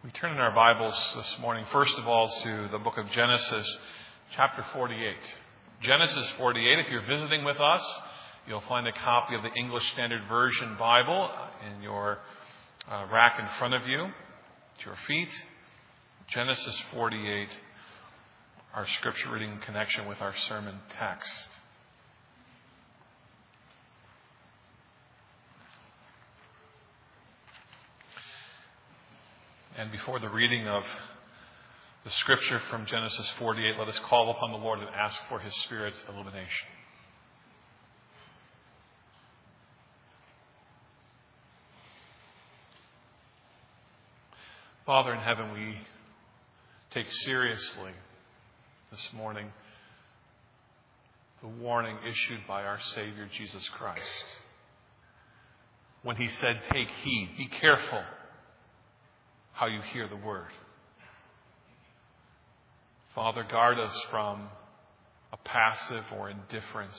We turn in our Bibles this morning, first of all, to the book of Genesis, chapter 48. Genesis 48, if you're visiting with us, you'll find a copy of the English Standard Version Bible in your rack in front of you, at your feet. Genesis 48, our scripture reading in connection with our sermon text. And before the reading of the scripture from Genesis 48, let us call upon the Lord and ask for His Spirit's illumination. Father in heaven, we take seriously this morning the warning issued by our Savior Jesus Christ, when He said, "Take heed, be careful how you hear the word." Father, guard us from a passive or indifference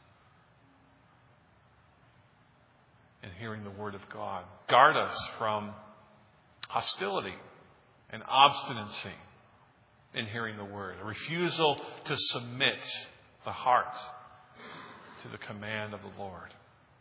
in hearing the word of God. Guard us from hostility and obstinacy in hearing the word, a refusal to submit the heart to the command of the Lord.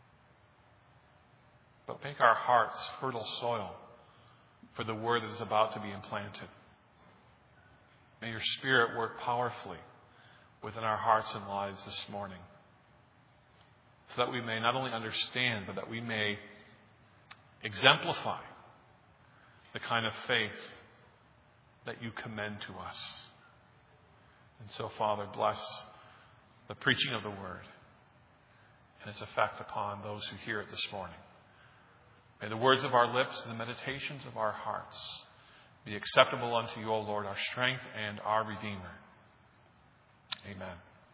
But make our hearts fertile soil for the word that is about to be implanted. May your Spirit work powerfully within our hearts and lives this morning, so that we may not only understand, but that we may exemplify the kind of faith that you commend to us. And so, Father, bless the preaching of the word and its effect upon those who hear it this morning. May the words of our lips and the meditations of our hearts be acceptable unto you, O Lord, our strength and our Redeemer. Amen.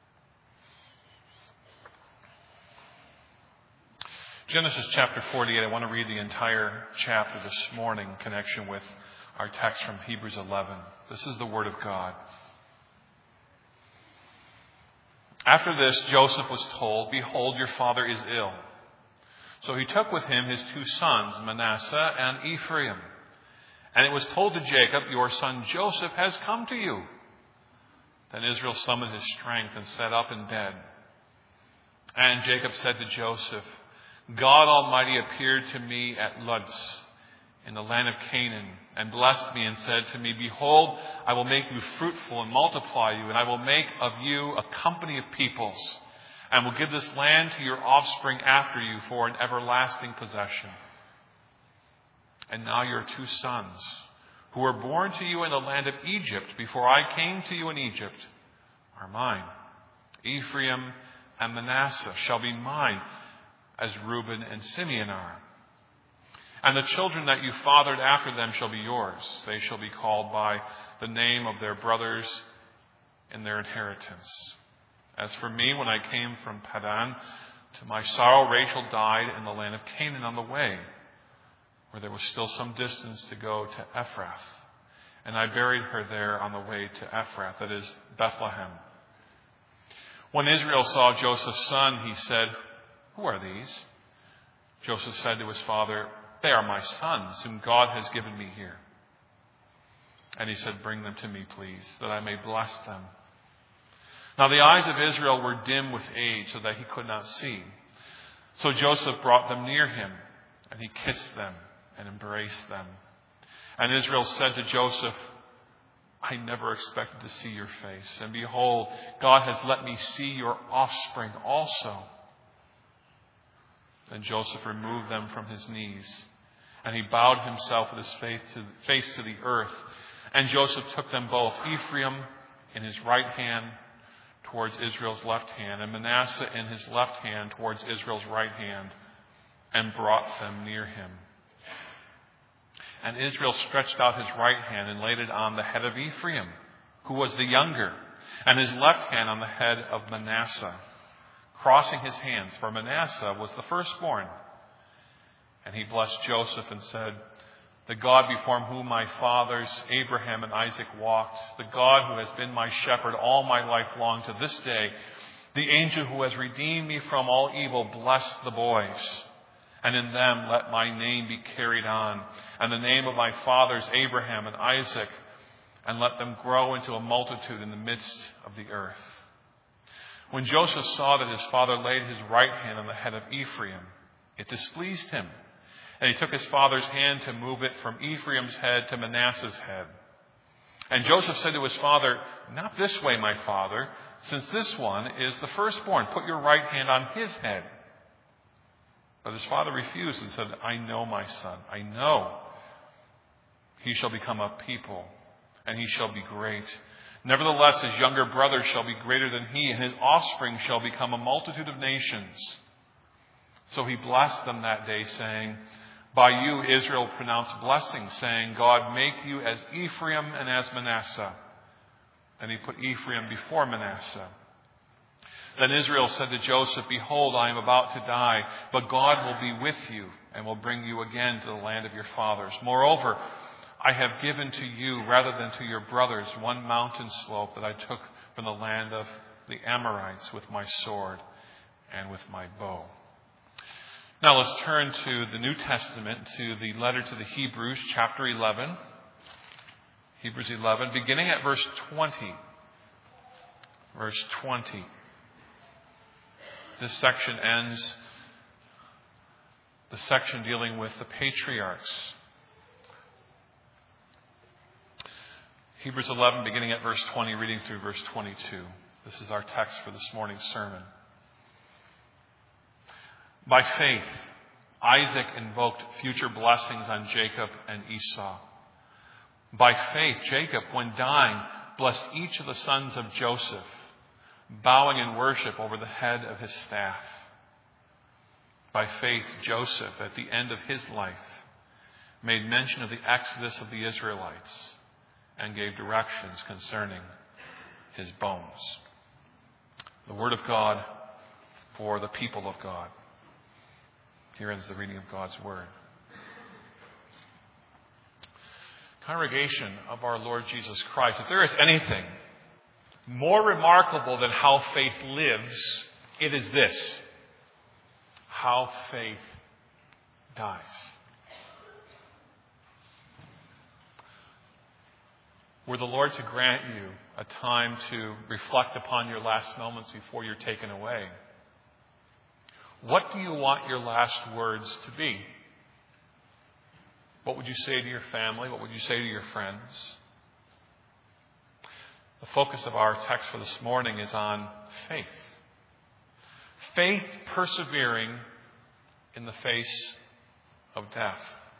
Genesis chapter 48, I want to read the entire chapter this morning in connection with our text from Hebrews 11. This is the Word of God. After this, Joseph was told, "Behold, your father is ill." So he took with him his two sons, Manasseh and Ephraim. And it was told to Jacob, "Your son Joseph has come to you." Then Israel summoned his strength and sat up in bed. And Jacob said to Joseph, "God Almighty appeared to me at Luz in the land of Canaan and blessed me and said to me, 'Behold, I will make you fruitful and multiply you, and I will make of you a company of peoples, and will give this land to your offspring after you for an everlasting possession.' And now your two sons, who were born to you in the land of Egypt before I came to you in Egypt, are mine. Ephraim and Manasseh shall be mine, as Reuben and Simeon are. And the children that you fathered after them shall be yours. They shall be called by the name of their brothers in their inheritance. As for me, when I came from Padan, to my sorrow Rachel died in the land of Canaan on the way, where there was still some distance to go to Ephrath. And I buried her there on the way to Ephrath, that is Bethlehem. When Israel saw Joseph's son, he said, 'Who are these?' Joseph said to his father, 'They are my sons, whom God has given me here.' And he said, 'Bring them to me, please, that I may bless them.' Now the eyes of Israel were dim with age, so that he could not see. So Joseph brought them near him, and he kissed them and embraced them. And Israel said to Joseph, 'I never expected to see your face, and behold, God has let me see your offspring also.' Then Joseph removed them from his knees, and he bowed himself with his face to the earth. And Joseph took them both, Ephraim in his right hand towards Israel's left hand, and Manasseh in his left hand towards Israel's right hand, and brought them near him. And Israel stretched out his right hand and laid it on the head of Ephraim, who was the younger, and his left hand on the head of Manasseh, crossing his hands, for Manasseh was the firstborn. And he blessed Joseph and said, 'The God before whom my fathers Abraham and Isaac walked, the God who has been my shepherd all my life long to this day, the angel who has redeemed me from all evil, bless the boys. and in them let my name be carried on, and the name of my fathers Abraham and Isaac, and let them grow into a multitude in the midst of the earth." When Joseph saw that his father laid his right hand on the head of Ephraim, it displeased him, and he took his father's hand to move it from Ephraim's head to Manasseh's head. And Joseph said to his father, "Not this way, my father, since this one is the firstborn. Put your right hand on his head." But his father refused and said, "I know, my son, I know. He shall become a people, and he shall be great. Nevertheless, his younger brother shall be greater than he, and his offspring shall become a multitude of nations." So he blessed them that day, saying, "By you Israel pronounced blessing, saying, God make you as Ephraim and as Manasseh." And he put Ephraim before Manasseh. Then Israel said to Joseph, "Behold, I am about to die, but God will be with you and will bring you again to the land of your fathers. Moreover, I have given to you, rather than to your brothers, one mountain slope that I took from the land of the Amorites with my sword and with my bow." Now let's turn to the New Testament, to the letter to the Hebrews, chapter 11. Hebrews 11, beginning at verse 20. Verse 20. This section ends the section dealing with the patriarchs. Hebrews 11, beginning at verse 20, reading through verse 22. This is our text for this morning's sermon. By faith, Isaac invoked future blessings on Jacob and Esau. By faith, Jacob, when dying, blessed each of the sons of Joseph, bowing in worship over the head of his staff. By faith, Joseph, at the end of his life, made mention of the exodus of the Israelites and gave directions concerning his bones. The word of God for the people of God. Here ends the reading of God's word. Congregation of our Lord Jesus Christ, if there is anything more remarkable than how faith lives, it is this: how faith dies. Were the Lord to grant you a time to reflect upon your last moments before you're taken away, what do you want your last words to be? What would you say to your family? What would you say to your friends? The focus of our text for this morning is on faith. Faith persevering in the face of death.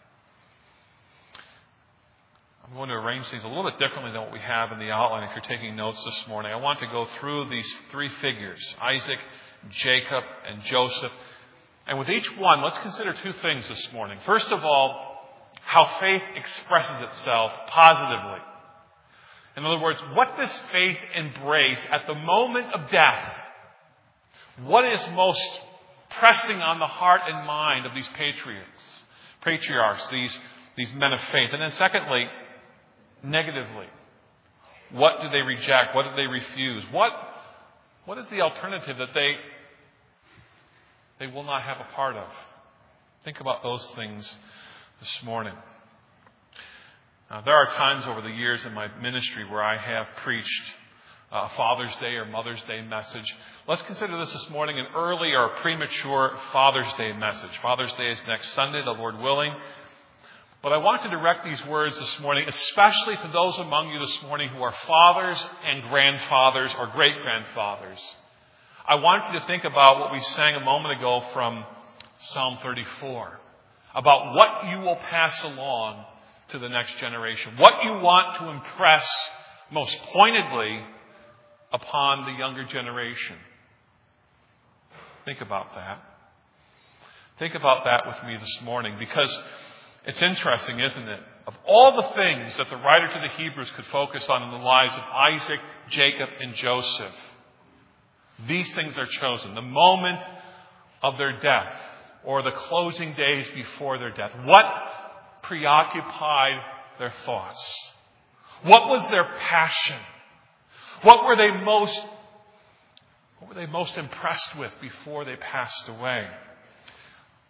I'm going to arrange things a little bit differently than what we have in the outline if you're taking notes this morning. I want to go through these three figures, Isaac, Jacob, and Joseph. And with each one, let's consider two things this morning. First of all, how faith expresses itself positively. In other words, what does faith embrace at the moment of death? What is most pressing on the heart and mind of these patriarchs, these men of faith? And then secondly, negatively, what do they reject? What do they refuse? What is the alternative that they will not have a part of? Think about those things this morning. Now, there are times over the years in my ministry where I have preached a Father's Day or Mother's Day message. Let's consider this morning an early or premature Father's Day message. Father's Day is next Sunday, the Lord willing. But I want to direct these words this morning, especially to those among you this morning who are fathers and grandfathers or great-grandfathers. I want you to think about what we sang a moment ago from Psalm 34, about what you will pass along to the next generation, what you want to impress most pointedly upon the younger generation. Think about that. Think about that with me this morning, because it's interesting, isn't it? Of all the things that the writer to the Hebrews could focus on in the lives of Isaac, Jacob, and Joseph, these things are chosen. The moment of their death, or the closing days before their death. What preoccupied their thoughts? What was their passion? What were they most impressed with before they passed away?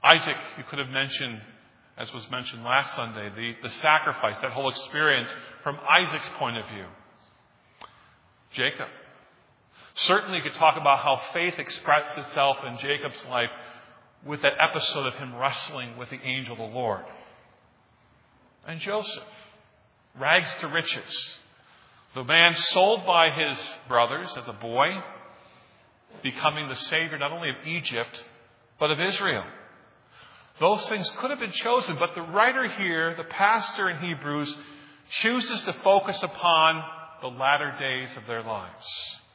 Isaac, you could have mentioned, as was mentioned last Sunday, the sacrifice, that whole experience from Isaac's point of view. Jacob. Certainly you could talk about how faith expressed itself in Jacob's life with that episode of him wrestling with the angel of the Lord. And Joseph, rags to riches. The man sold by his brothers as a boy, becoming the savior not only of Egypt, but of Israel. Those things could have been chosen, but the writer here, the pastor in Hebrews, chooses to focus upon the latter days of their lives.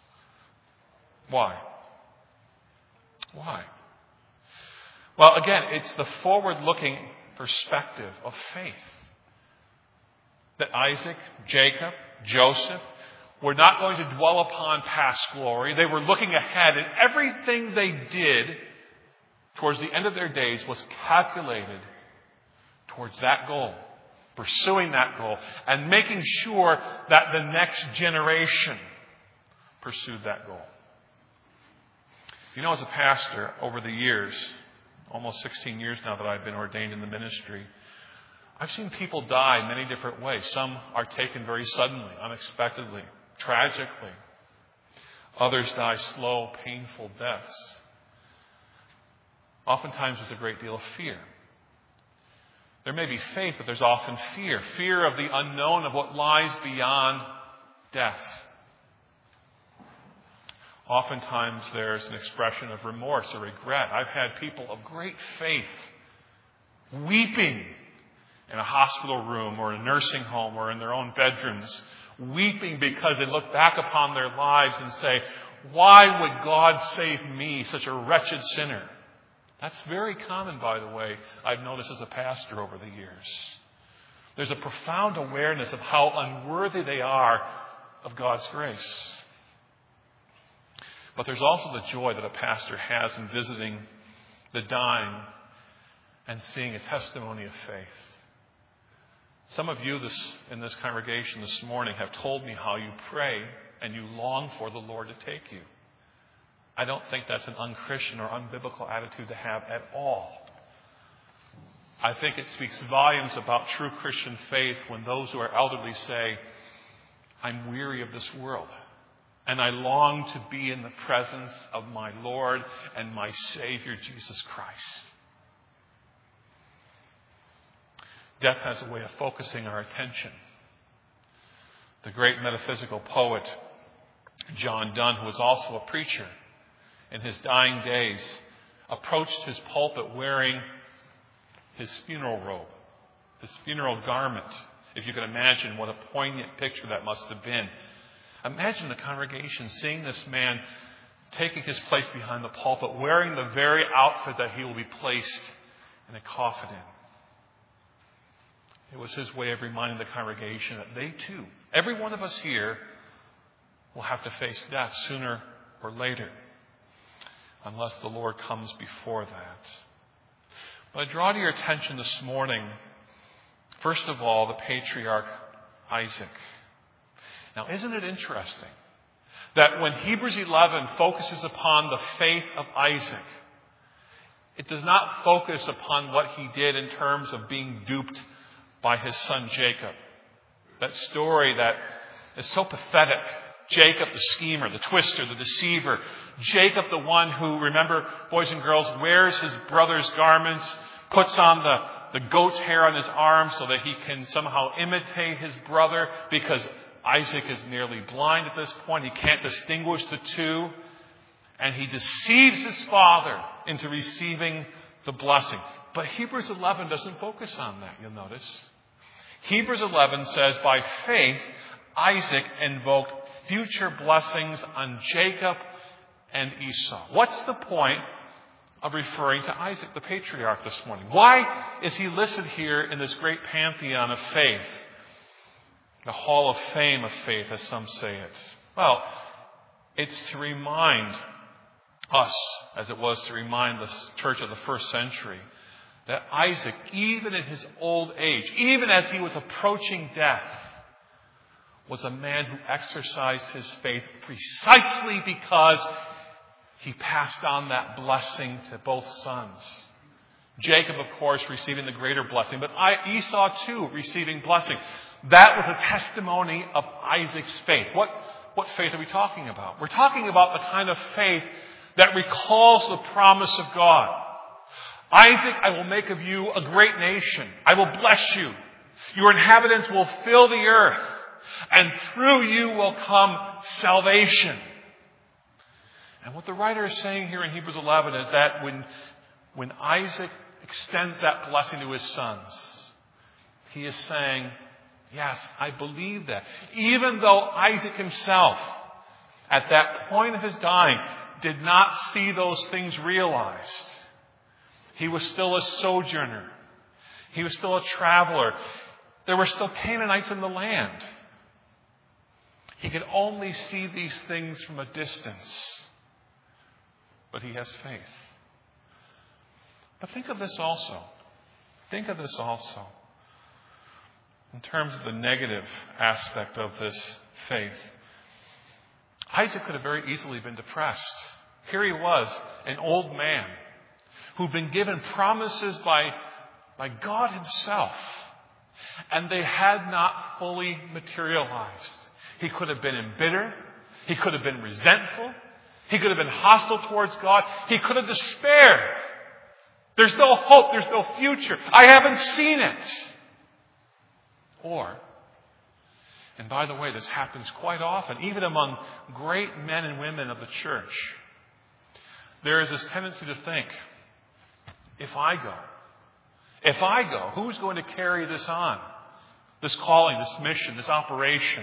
Why? Why? Well, again, it's the forward-looking perspective of faith. That Isaac, Jacob, Joseph were not going to dwell upon past glory. They were looking ahead, and everything they did towards the end of their days was calculated towards that goal, pursuing that goal, and making sure that the next generation pursued that goal. You know, as a pastor, over the years, almost 16 years now that I've been ordained in the ministry, I've seen people die many different ways. Some are taken very suddenly, unexpectedly, tragically. Others die slow, painful deaths. Oftentimes there's a great deal of fear. There may be faith, but there's often fear. Fear of the unknown, of what lies beyond death. Oftentimes there's an expression of remorse or regret. I've had people of great faith weeping in a hospital room or in a nursing home or in their own bedrooms, weeping because they look back upon their lives and say, why would God save me, such a wretched sinner? That's very common, by the way, I've noticed as a pastor over the years. There's a profound awareness of how unworthy they are of God's grace. But there's also the joy that a pastor has in visiting the dying and seeing a testimony of faith. Some of you in this congregation this morning have told me how you pray and you long for the Lord to take you. I don't think that's an unchristian or unbiblical attitude to have at all. I think it speaks volumes about true Christian faith when those who are elderly say, I'm weary of this world, and I long to be in the presence of my Lord and my Savior, Jesus Christ. Death has a way of focusing our attention. The great metaphysical poet, John Donne, who was also a preacher, in his dying days, approached his pulpit wearing his funeral robe, his funeral garment. If you can imagine what a poignant picture that must have been. Imagine the congregation seeing this man taking his place behind the pulpit, wearing the very outfit that he will be placed in a coffin in. It was his way of reminding the congregation that they too, every one of us here, will have to face death sooner or later, unless the Lord comes before that. But I draw to your attention this morning, first of all, the patriarch Isaac. Now, isn't it interesting that when Hebrews 11 focuses upon the faith of Isaac, it does not focus upon what he did in terms of being duped by his son Jacob. That story that is so pathetic. Jacob, the schemer, the twister, the deceiver. Jacob, the one who, remember, boys and girls, wears his brother's garments, puts on the goat's hair on his arm so that he can somehow imitate his brother, because Isaac is nearly blind at this point. He can't distinguish the two. And he deceives his father into receiving the blessing. But Hebrews 11 doesn't focus on that, you'll notice. Hebrews 11 says, by faith, Isaac invoked future blessings on Jacob and Esau. What's the point of referring to Isaac, the patriarch, this morning? Why is he listed here in this great pantheon of faith? The Hall of Fame of faith, as some say it. Well, it's to remind us, as it was to remind the church of the first century, that Isaac, even in his old age, even as he was approaching death, was a man who exercised his faith precisely because he passed on that blessing to both sons, Jacob, of course, receiving the greater blessing, but Esau too receiving blessing. That was a testimony of Isaac's faith. What faith are we talking about? We're talking about the kind of faith that recalls the promise of God. Isaac, I will make of you a great nation. I will bless you. Your inhabitants will fill the earth, and through you will come salvation. And what the writer is saying here in Hebrews 11 is that when Isaac extends that blessing to his sons, he is saying, yes, I believe that. Even though Isaac himself, at that point of his dying, did not see those things realized. He was still a sojourner. He was still a traveler. There were still Canaanites in the land. He could only see these things from a distance. But he has faith. But think of this also. Think of this also. In terms of the negative aspect of this faith. Isaac could have very easily been depressed. Here he was, an old man, who'd been given promises by God himself. And they had not fully materialized. He could have been embittered. He could have been resentful. He could have been hostile towards God. He could have despaired. There's no hope. There's no future. I haven't seen it. Or, and by the way, this happens quite often, even among great men and women of the church. There is this tendency to think, if I go, who's going to carry this on? This calling, this mission, this operation.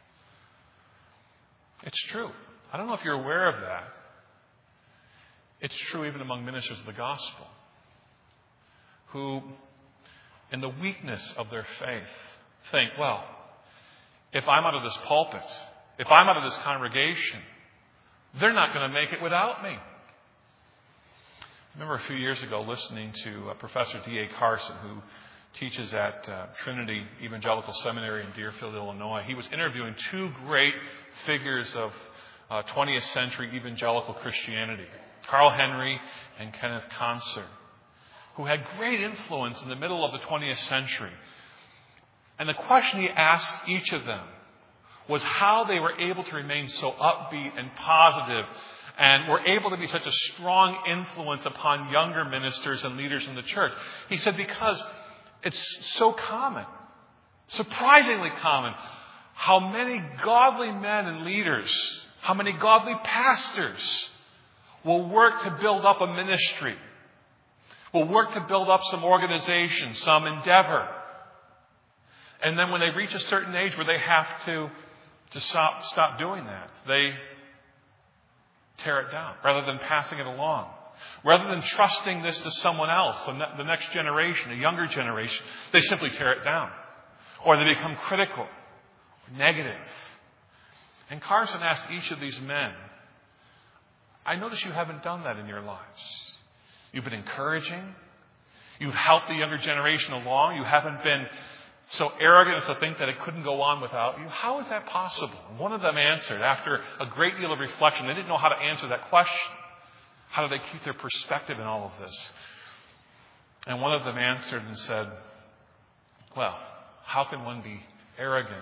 It's true. I don't know if you're aware of that. It's true even among ministers of the gospel, who, in the weakness of their faith, think, well, if I'm out of this pulpit, if I'm out of this congregation, they're not going to make it without me. I remember a few years ago listening to Professor D.A. Carson, who teaches at Trinity Evangelical Seminary in Deerfield, Illinois. He was interviewing two great figures of 20th century evangelical Christianity, Carl Henry and Kenneth Concert, who had great influence in the middle of the 20th century. And the question he asked each of them was how they were able to remain so upbeat and positive and were able to be such a strong influence upon younger ministers and leaders in the church. He said, because it's so common, surprisingly common, how many godly men and leaders, how many godly pastors will work to build up a ministry, will work to build up some organization, some endeavor. And then when they reach a certain age where they have to stop doing that, they tear it down rather than passing it along. Rather than trusting this to someone else, the next generation, a younger generation, they simply tear it down. Or they become critical, negative. And Carson asked each of these men, I notice you haven't done that in your lives. You've been encouraging. You've helped the younger generation along. You haven't been so arrogant as to think that it couldn't go on without you. How is that possible? And one of them answered, after a great deal of reflection, they didn't know how to answer that question. How do they keep their perspective in all of this? And one of them answered and said, well, how can one be arrogant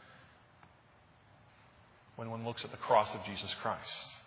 when one looks at the cross of Jesus Christ?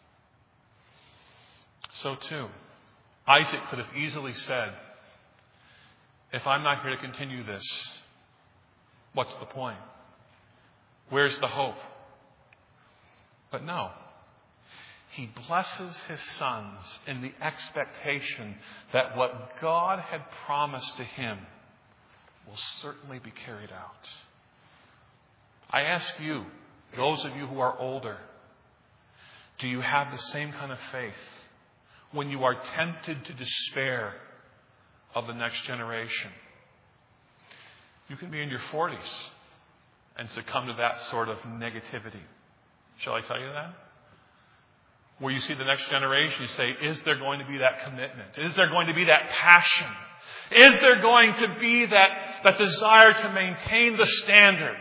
So too, Isaac could have easily said, if I'm not here to continue this, what's the point? Where's the hope? But no. He blesses his sons in the expectation that what God had promised to him will certainly be carried out. I ask you, those of you who are older, do you have the same kind of faith when you are tempted to despair of the next generation? You can be in your 40s and succumb to that sort of negativity. Shall I tell you that? Where you see the next generation, you say, is there going to be that commitment? Is there going to be that passion? Is there going to be that desire to maintain the standard?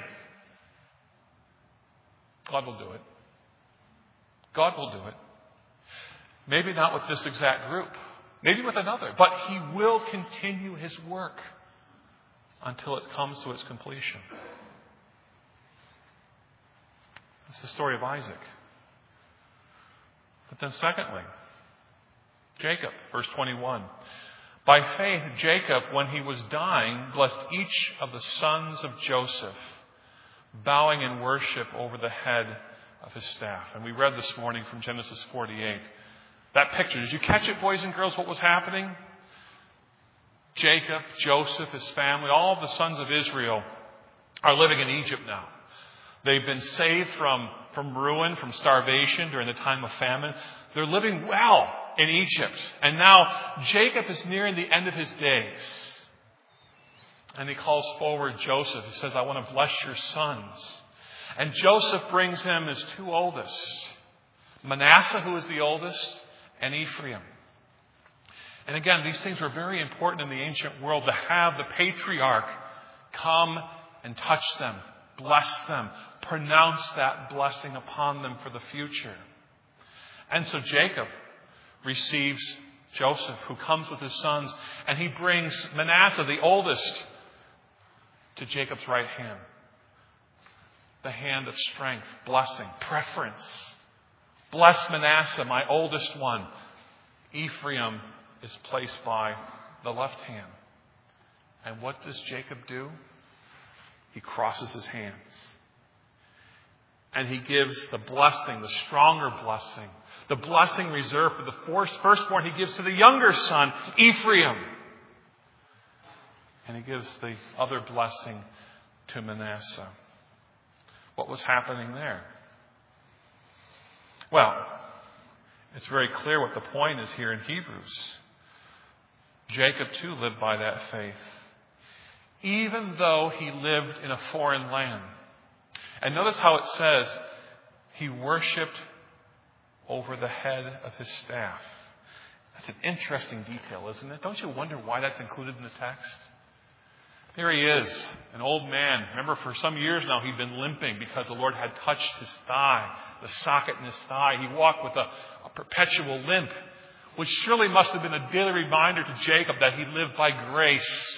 God will do it. God will do it. Maybe not with this exact group. maybe with another, but he will continue his work until it comes to its completion. It's the story of Isaac. But then secondly, Jacob, verse 21. By faith, Jacob, when he was dying, blessed each of the sons of Joseph, bowing in worship over the head of his staff. And we read this morning from Genesis 48. That picture, did you catch it, boys and girls, what was happening? Jacob, Joseph, his family, all of the sons of Israel are living in Egypt now. They've been saved from ruin, from starvation during the time of famine. They're living well in Egypt. And now Jacob is nearing the end of his days. And he calls forward Joseph. He says, I want to bless your sons. And Joseph brings him his two oldest, Manasseh, who is the oldest, and Ephraim. And again, these things were very important in the ancient world, to have the patriarch come and touch them, bless them, pronounce that blessing upon them for the future. And so Jacob receives Joseph, who comes with his sons, and he brings Manasseh, the oldest, to Jacob's right hand. The hand of strength, blessing, preference. Bless Manasseh, my oldest one. Ephraim is placed by the left hand. And what does Jacob do? He crosses his hands. And he gives the blessing, the stronger blessing, the blessing reserved for the firstborn, he gives to the younger son, Ephraim. And he gives the other blessing to Manasseh. What was happening there? Well, it's very clear what the point is here in Hebrews. Jacob too lived by that faith, even though he lived in a foreign land. And notice how it says, he worshipped over the head of his staff. That's an interesting detail, isn't it? Don't you wonder why that's included in the text? There he is, an old man. Remember, for some years now, he'd been limping because the Lord had touched his thigh, the socket in his thigh. He walked with a perpetual limp, which surely must have been a daily reminder to Jacob that he lived by grace.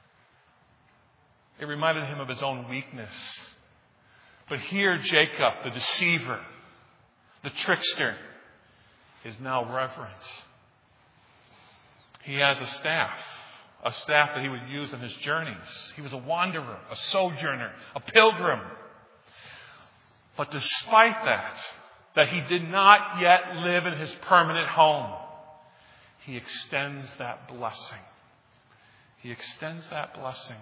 It reminded him of his own weakness. But here, Jacob, the deceiver, the trickster, is now reverent. He has a staff that he would use on his journeys. He was a wanderer, a sojourner, a pilgrim. But despite that he did not yet live in his permanent home, he extends that blessing. He extends that blessing.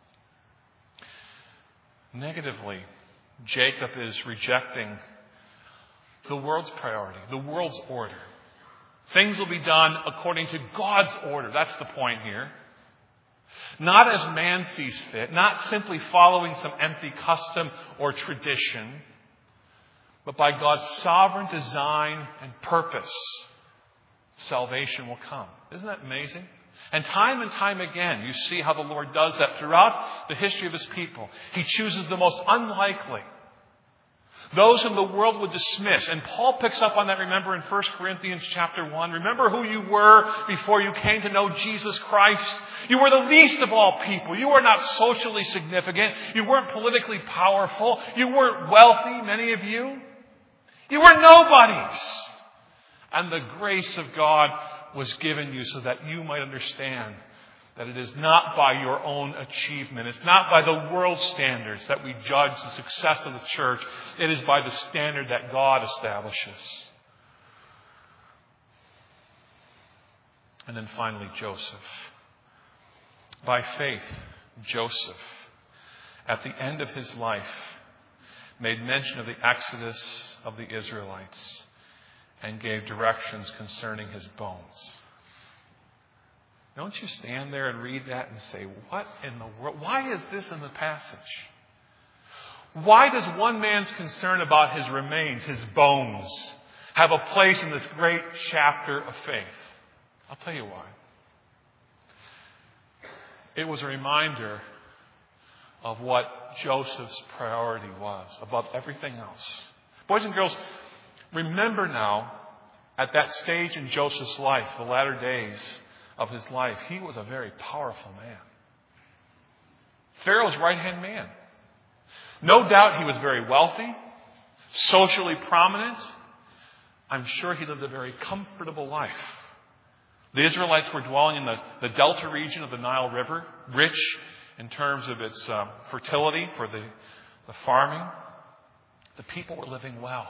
Negatively, Jacob is rejecting the world's priority, the world's order. Things will be done according to God's order. That's the point here. Not as man sees fit, not simply following some empty custom or tradition, but by God's sovereign design and purpose, salvation will come. Isn't that amazing? And time again, you see how the Lord does that throughout the history of his people. He chooses the most unlikely, those whom the world would dismiss. And Paul picks up on that, remember, in 1 Corinthians chapter 1. Remember who you were before you came to know Jesus Christ. You were the least of all people. You were not socially significant. You weren't politically powerful. You weren't wealthy, many of you. You were nobodies. And the grace of God was given you so that you might understand that it is not by your own achievement. It's not by the world standards that we judge the success of the church. It is by the standard that God establishes. And then finally, Joseph. By faith, Joseph, at the end of his life, made mention of the exodus of the Israelites and gave directions concerning his bones. Don't you stand there and read that and say, what in the world? Why is this in the passage? Why does one man's concern about his remains, his bones, have a place in this great chapter of faith? I'll tell you why. It was a reminder of what Joseph's priority was above everything else. Boys and girls, remember now at that stage in Joseph's life, the latter days of his life, he was a very powerful man. Pharaoh's right-hand man. No doubt he was very wealthy, socially prominent. I'm sure he lived a very comfortable life. The Israelites were dwelling in the delta region of the Nile River, rich in terms of its fertility for the farming. The people were living well.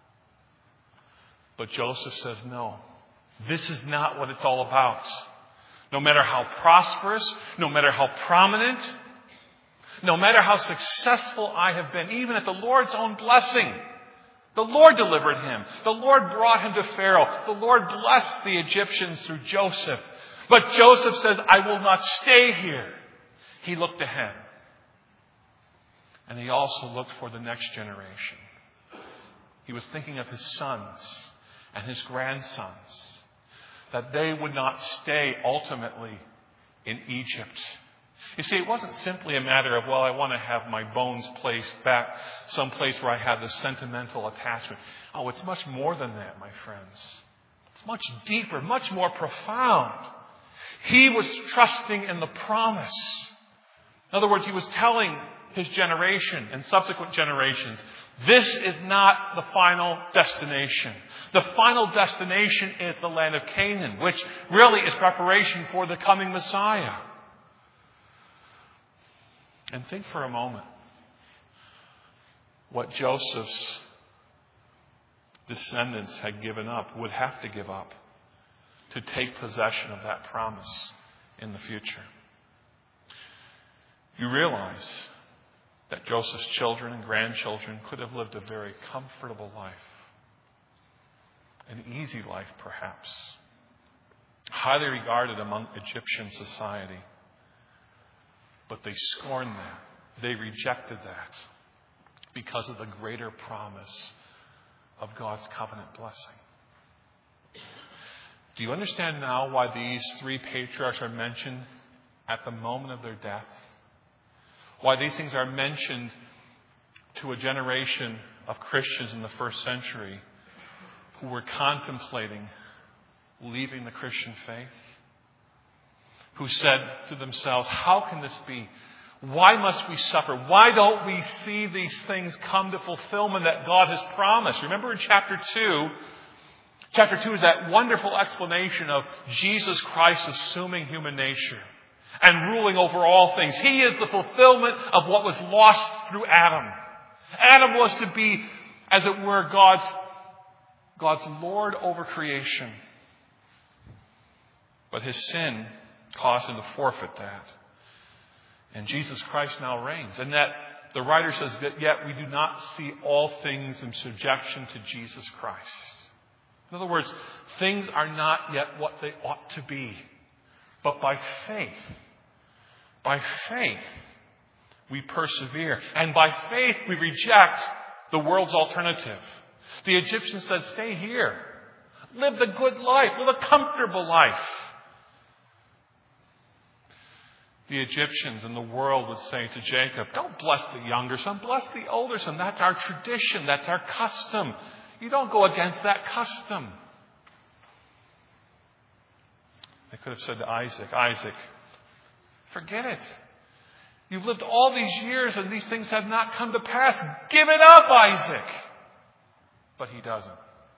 But Joseph says, no, this is not what it's all about. No matter how prosperous, no matter how prominent, no matter how successful I have been, even at the Lord's own blessing, the Lord delivered him. The Lord brought him to Pharaoh. The Lord blessed the Egyptians through Joseph. But Joseph says, I will not stay here. He looked ahead. And he also looked for the next generation. He was thinking of his sons and his grandsons, that they would not stay ultimately in Egypt. You see, it wasn't simply a matter of, well, I want to have my bones placed back someplace where I have this sentimental attachment. Oh, it's much more than that, my friends. It's much deeper, much more profound. He was trusting in the promise. In other words, he was telling his generation and subsequent generations, this is not the final destination. The final destination is the land of Canaan, which really is preparation for the coming Messiah. And think for a moment what Joseph's descendants had given up, would have to give up, to take possession of that promise in the future. You realize that Joseph's children and grandchildren could have lived a very comfortable life. An easy life, perhaps. Highly regarded among Egyptian society. But they scorned that. They rejected that because of the greater promise of God's covenant blessing. Do you understand now why these three patriarchs are mentioned at the moment of their death? Why these things are mentioned to a generation of Christians in the first century who were contemplating leaving the Christian faith? Who said to themselves, how can this be? Why must we suffer? Why don't we see these things come to fulfillment that God has promised? Remember in chapter 2, chapter 2 is that wonderful explanation of Jesus Christ assuming human nature and ruling over all things. He is the fulfillment of what was lost through Adam. Adam was to be, as it were, God's Lord over creation. But his sin caused him to forfeit that. And Jesus Christ now reigns. And that the writer says that yet we do not see all things in subjection to Jesus Christ. In other words, things are not yet what they ought to be. But by faith, we persevere. And by faith, we reject the world's alternative. The Egyptians said, stay here. Live the good life. Live a comfortable life. The Egyptians and the world would say to Jacob, don't bless the younger son, bless the older son. That's our tradition. That's our custom. You don't go against that custom. They could have said to Isaac, Isaac, forget it. You've lived all these years and these things have not come to pass. Give it up, Isaac. But he doesn't.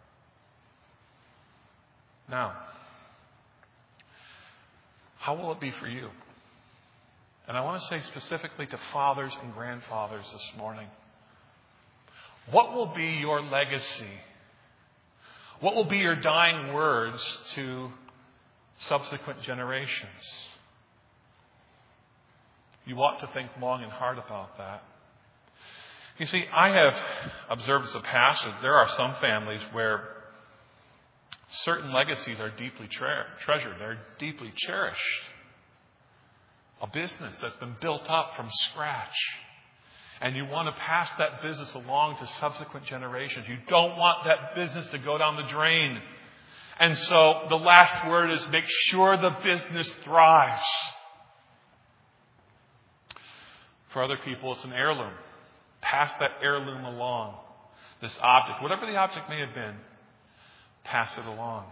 Now, how will it be for you? And I want to say specifically to fathers and grandfathers this morning, what will be your legacy? What will be your dying words to subsequent generations? You ought to think long and hard about that. You see, I have observed as a pastor, there are some families where certain legacies are deeply treasured. They're deeply cherished. A business that's been built up from scratch. And you want to pass that business along to subsequent generations. You don't want that business to go down the drain. And so the last word is make sure the business thrives. For other people, it's an heirloom. Pass that heirloom along. This object, whatever the object may have been, pass it along.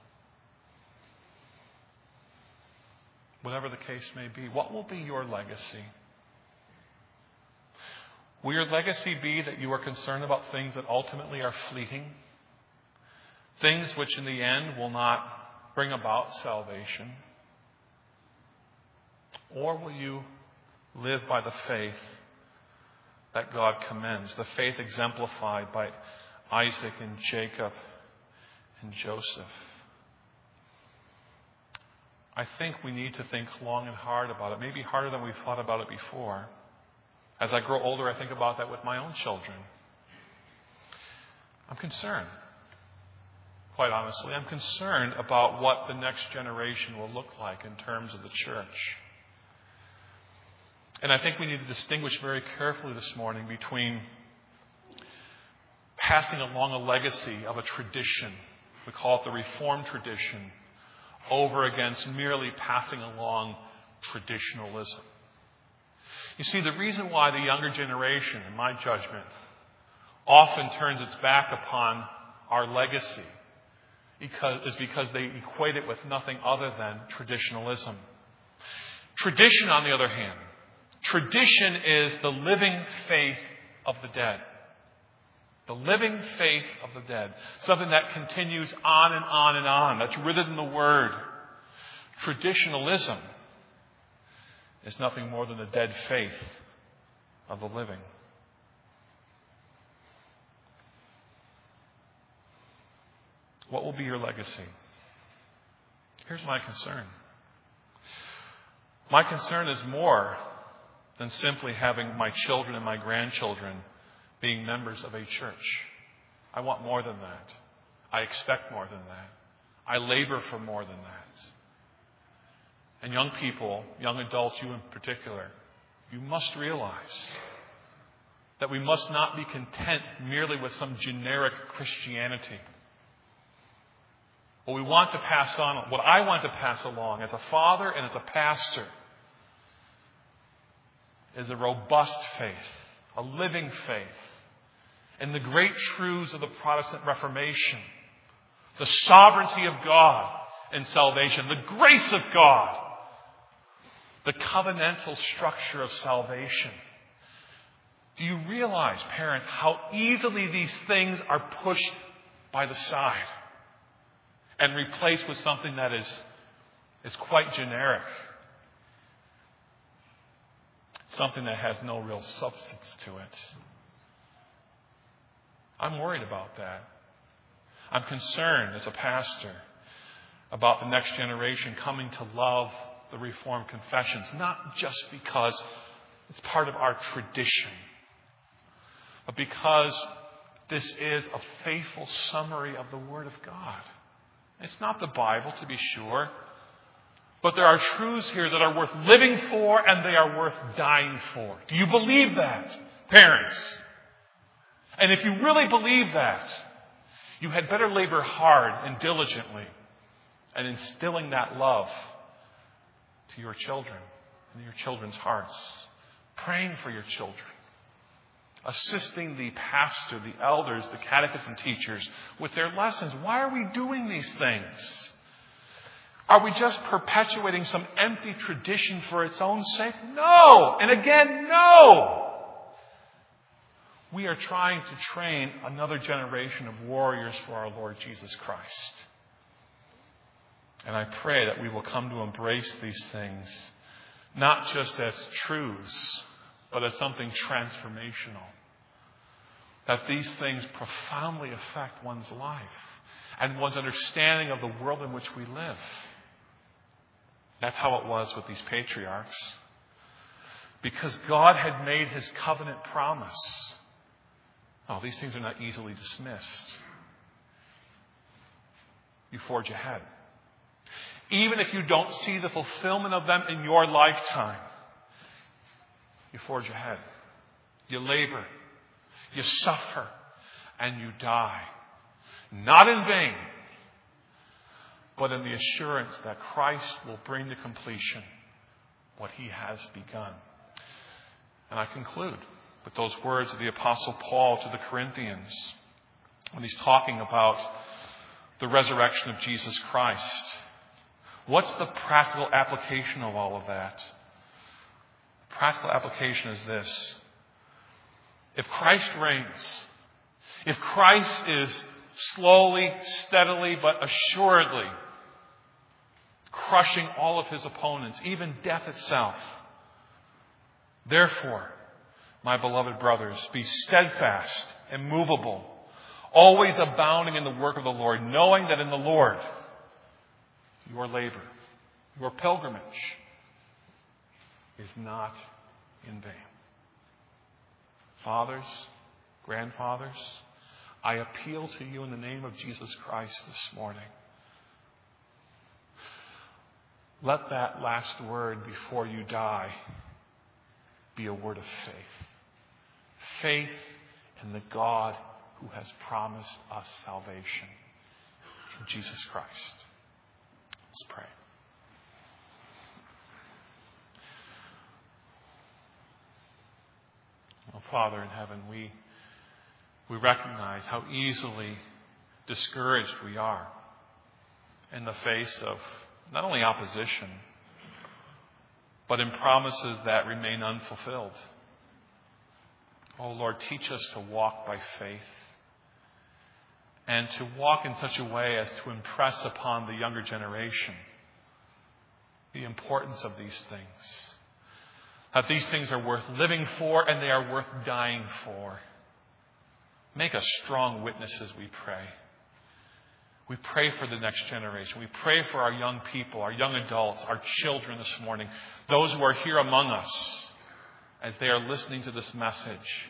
Whatever the case may be, what will be your legacy? Will your legacy be that you are concerned about things that ultimately are fleeting? Things which in the end will not bring about salvation? Or will you live by the faith that God commends, the faith exemplified by Isaac and Jacob and Joseph? I think we need to think long and hard about it, maybe harder than we've thought about it before. As I grow older, I think about that with my own children. I'm concerned. Quite honestly, I'm concerned about what the next generation will look like in terms of the church. And I think we need to distinguish very carefully this morning between passing along a legacy of a tradition, we call it the Reformed tradition, over against merely passing along traditionalism. You see, the reason why the younger generation, in my judgment, often turns its back upon our legacy is because they equate it with nothing other than traditionalism. Tradition, on the other hand, tradition is the living faith of the dead. The living faith of the dead. Something that continues on and on and on. That's rooted in the Word. Traditionalism is nothing more than the dead faith of the living. What will be your legacy? Here's my concern. My concern is more than simply having my children and my grandchildren being members of a church. I want more than that. I expect more than that. I labor for more than that. And young people, young adults, you in particular, you must realize that we must not be content merely with some generic Christianity. What we want to pass on, what I want to pass along as a father and as a pastor, is a robust faith, a living faith, in the great truths of the Protestant Reformation, the sovereignty of God in salvation, the grace of God, the covenantal structure of salvation. Do you realize, parents, how easily these things are pushed by the side and replaced with something that is quite generic? Something that has no real substance to it. I'm worried about that. I'm concerned as a pastor about the next generation coming to love the Reformed confessions, not just because it's part of our tradition, but because this is a faithful summary of the Word of God. It's not the Bible, to be sure, but there are truths here that are worth living for and they are worth dying for. Do you believe that, parents? And if you really believe that, you had better labor hard and diligently in instilling that love to your children and your children's hearts. Praying for your children. Assisting the pastor, the elders, the catechism teachers with their lessons. Why are we doing these things? Are we just perpetuating some empty tradition for its own sake? No! And again, no! We are trying to train another generation of warriors for our Lord Jesus Christ. And I pray that we will come to embrace these things, not just as truths, but as something transformational. That these things profoundly affect one's life and one's understanding of the world in which we live. That's how it was with these patriarchs. Because God had made His covenant promise. Oh, these things are not easily dismissed. You forge ahead. Even if you don't see the fulfillment of them in your lifetime, you forge ahead. You labor. You suffer. And you die. Not in vain, but in the assurance that Christ will bring to completion what He has begun. And I conclude with those words of the Apostle Paul to the Corinthians when he's talking about the resurrection of Jesus Christ. What's the practical application of all of that? The practical application is this. If Christ reigns, if Christ is slowly, steadily, but assuredly crushing all of his opponents, even death itself, therefore, my beloved brothers, be steadfast, immovable, always abounding in the work of the Lord, knowing that in the Lord your labor, your pilgrimage is not in vain. Fathers, grandfathers, I appeal to you in the name of Jesus Christ this morning. Let that last word before you die be a word of faith. Faith in the God who has promised us salvation in Jesus Christ. Let's pray. Oh, Father in heaven, we recognize how easily discouraged we are in the face of not only opposition, but in promises that remain unfulfilled. Oh Lord, teach us to walk by faith and to walk in such a way as to impress upon the younger generation the importance of these things. That these things are worth living for and they are worth dying for. Make us strong witnesses, we pray. We pray for the next generation. We pray for our young people, our young adults, our children this morning, those who are here among us as they are listening to this message.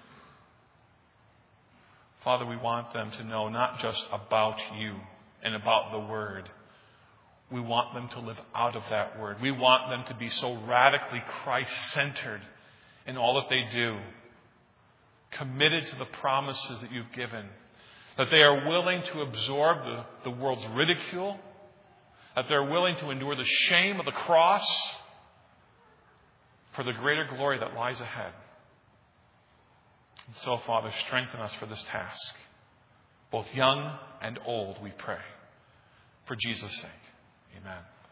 Father, we want them to know not just about you and about the Word. We want them to live out of that Word. We want them to be so radically Christ-centered in all that they do, committed to the promises that you've given, that they are willing to absorb the world's ridicule, that they're willing to endure the shame of the cross for the greater glory that lies ahead. And so, Father, strengthen us for this task, both young and old, we pray. For Jesus' sake, amen.